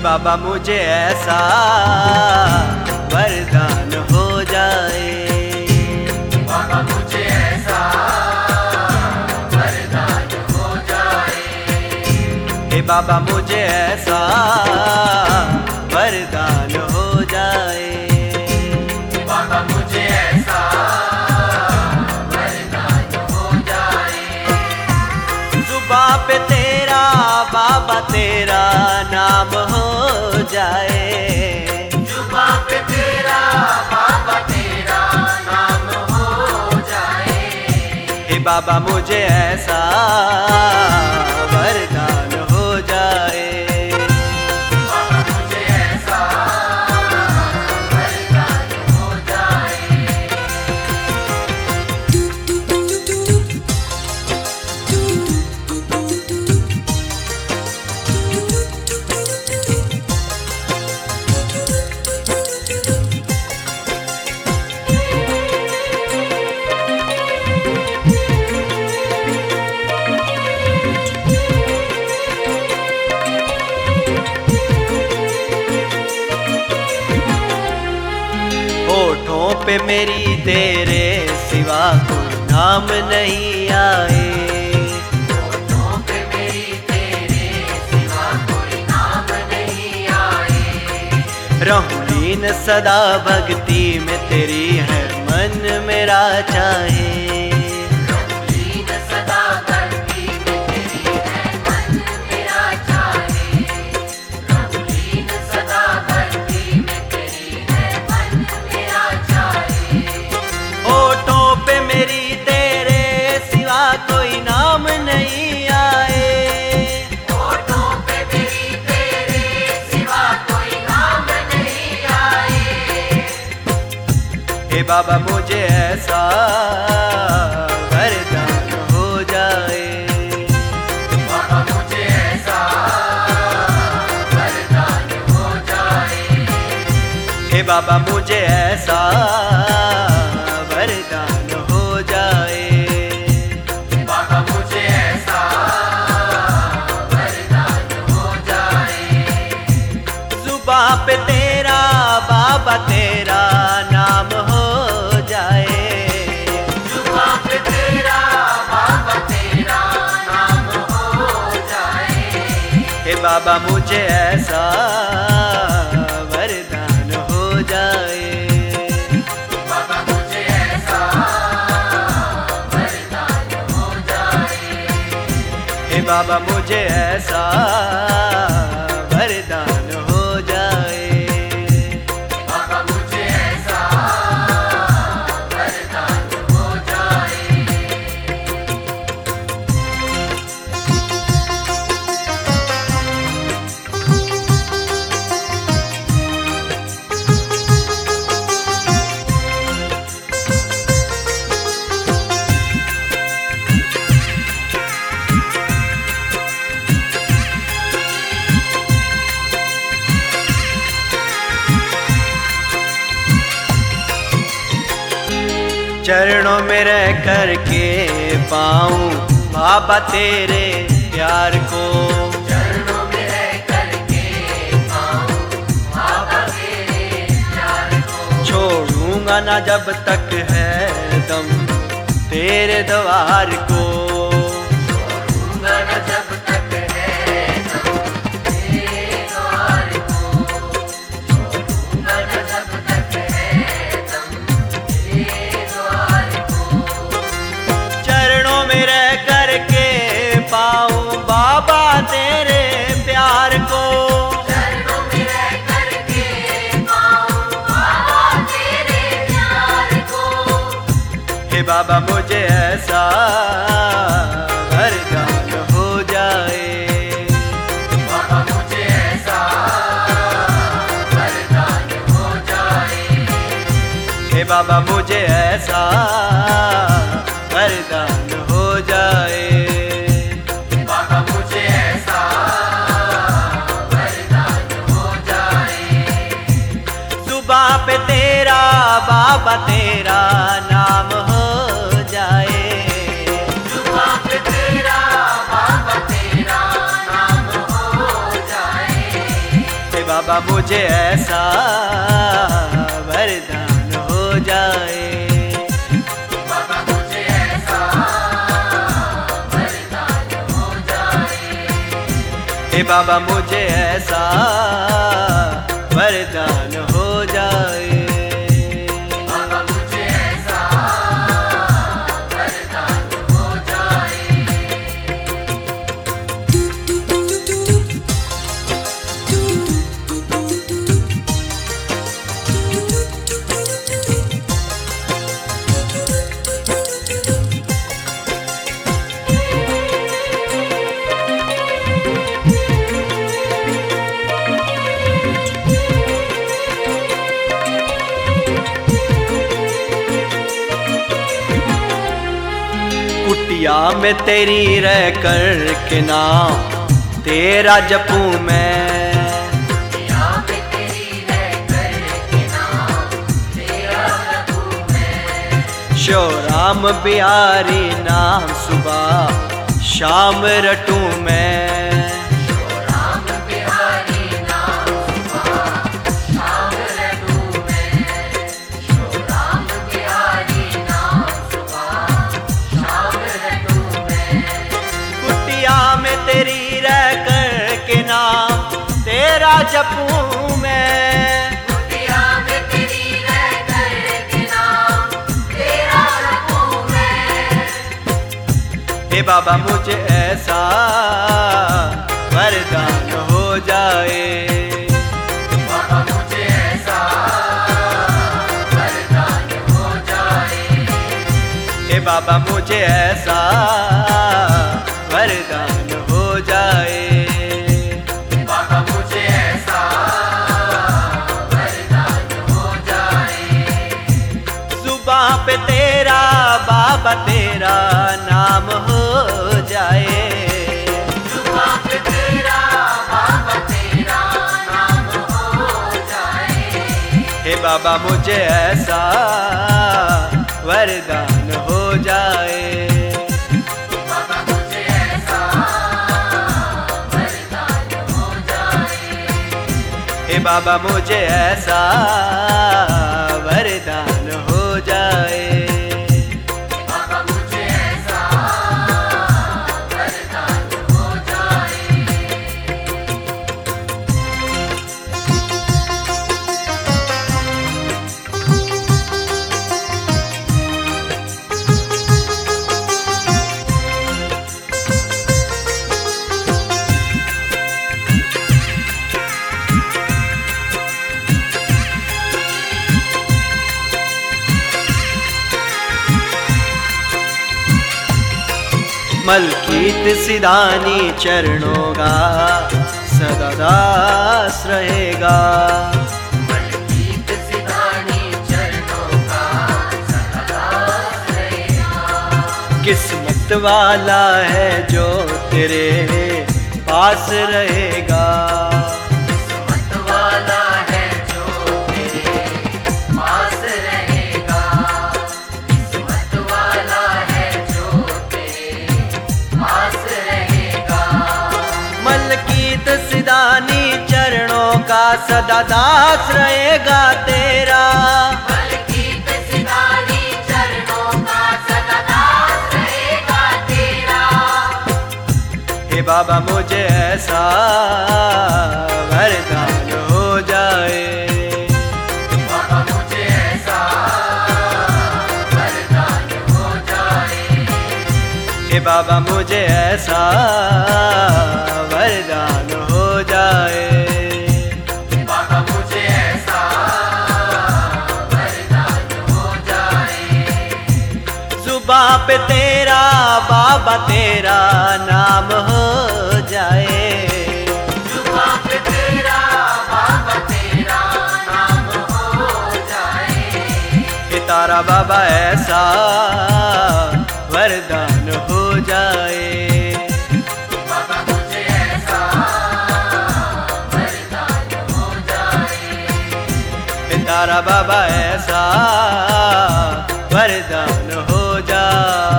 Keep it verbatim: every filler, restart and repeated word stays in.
बाबा मुझे ऐसा वरदान हो जाए, बाबा मुझे ऐसा वरदान हो जाए, हे बाबा मुझे ऐसा वरदान हो जाए, बाबा मुझे ऐसा वरदान हो जाए। जुबां पे तेरा बाबा तेरा नाम हो जाए, जुबां पे तेरा बाबा तेरा नाम हो जाए, हे बाबा मुझे ऐसा वरदान हो जाए, बाबा मुझे ऐसा वरदान हो जाए। होठों पे मेरी तेरे सिवा कोई नाम नहीं आए, होठों पे मेरी तेरे सिवा कोई नाम नहीं आए, रहूं लीन सदा भक्ति में तेरी है मन मेरा चाहे, लीन सदा भक्ति में तेरी है मन मेरा चाहे, लीन सदा भक्ति में तेरी है मन मेरा चाहे। होठों पे मेरी तेरे सिवा कोई नाम नहीं आए, होठों पे मेरी तेरे सिवा कोई नाम नहीं आए, हे बाबा मुझे ऐसा वरदान हो जाए, बाबा मुझे ऐसा वरदान हो जाए, हे बाबा मुझे ऐसा वरदान हो जाए, बाबा मुझे ऐसा वरदान हो जाए। जुबां पे तेरा बाबा तेरा नाम हो जाए, जुबां पे तेरा बाबा तेरा नाम हो जाए, हे बाबा मुझे ऐसा वरदान हो जाए, बाबा मुझे ऐसा वरदान हो जाए, हे बाबा मुझे ऐसा वरदान हो जाए, बाबा मुझे ऐसा वरदान हो जाए। चरणों में रह कर के पाऊं बाबा तेरे प्यार को, चरणों में रह करके पाऊं बाबा तेरे प्यार को, छोड़ूंगा ना जब तक है दम तेरे द्वार को, छोड़ूंगा न जब तक है दम तेरे द्वार को, छोड़ूंगा न जब तक है दम तेरे द्वार को, चरणों में रह कर के पाऊं बाबा तेरे प्यार को, चरणों में रह करके पाऊं बाबा तेरे प्यार को, हे बाबा मुझे ऐसा वरदान हो जाए, बाबा मुझे ऐसा वरदान हो जाए, हे बाबा मुझे ऐसा वरदान हो जाए, बाबा मुझे ऐसा वरदान हो जाए, जुबां पे तेरा बाबा तेरा नाम हो जाए, जुबां पे तेरा बाबा तेरा नाम हो जाए, बाबा मुझे ऐसा वरदान हो जाए। बाबा मुझे ऐसा वरदान हो जाए। हे बाबा मुझे ऐसा वरदान हो जाए। बाबा मुझे ऐसा वरदान हो जाए। कुटिया में तेरी रह कर के नाम तेरा जपूं मैं। कुटिया में तेरी रह कर के नाम तेरा जपूं मैं। शो राम बिहारी नाम सुबह शाम रटूं मैं। शो राम बिहारी नाम सुबह शाम रटूं मैं। शो राम बिहारी नाम सुबह शाम रटूं मैं। कुटिया में तेरी रह कर के नाम तेरा जपूं मैं। कुटिया में तेरी रह कर के नाम तेरा जपूं मैं। हे बाबा मुझे ऐसा वरदान हो जाए। बाबा मुझे ऐसा वरदान हो जाए। हे बाबा मुझे ऐसा वरदान हो जाए। बाबा मुझे ऐसा वरदान हो जाए। सुबह पे तेरा बाबा तेरा नाम हो जाए। सुबह पे तेरा बाबा तेरा नाम हो जाए। हे बाबा मुझे ऐसा वरदान हो जाए। बाबा मुझे ऐसा वरदान हो जाए। हे बाबा मुझे ऐसा वरदान हो जाए। बाबा मुझे ऐसा वरदान हो जाए। मलकीत सिधानी चरणों का सदा दास रहेगा। मलकीत सिधानी चरणों का सदा दास रहेगा। किस्मत वाला है जो तेरे पास रहेगा। किस्मत वाला है जो तेरे पास रहेगा। किस्मत वाला है जो तेरे पास रहेगा। मलकीत सिधानी चरणों का सदा दास रहेगा तेरा। मलकीत सिधानी चरणों का सदा दास रहेगा तेरा। हे बाबा मुझे ऐसा वरदान हो जाए। बाबा मुझे ऐसा वरदान हो जाए। हे बाबा मुझे ऐसा वरदान हो जाए। बाबा मुझे ऐसा वरदान हो जाए। सुबह पे तेरा बाबा तेरा नाम हो जाए। सुबह पे तेरा बाबा तेरा नाम हो जाए। हे तारा बाबा ऐसा वरदान हो जाए। बाबा मुझे ऐसा वरदान हो जाए। हे तारा बाबा ऐसा वरदान हो जाए।